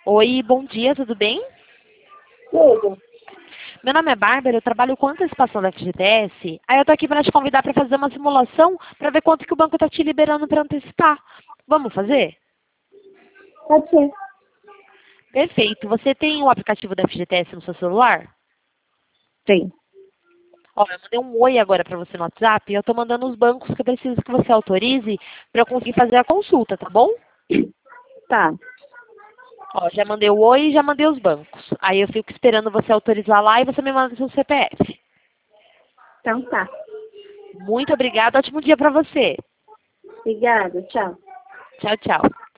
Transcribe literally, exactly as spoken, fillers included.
Oi, bom dia, tudo bem? Tudo. Meu nome é Bárbara, eu trabalho com antecipação da F G T S. Aí eu tô aqui para te convidar para fazer uma simulação para ver quanto que o banco tá te liberando para antecipar. Vamos fazer? Pode ser. Perfeito. Você tem o aplicativo da F G T S no seu celular? Tem. Ó, eu mandei um oi agora para você no WhatsApp e eu tô mandando os bancos que eu preciso que você autorize para eu conseguir fazer a consulta, tá bom? Tá. Ó, já mandei o oi e já mandei os bancos. Aí eu fico esperando você autorizar lá e você me manda seu C P F. Então tá. Muito obrigada, ótimo dia para você. Obrigada. Tchau. Tchau, tchau.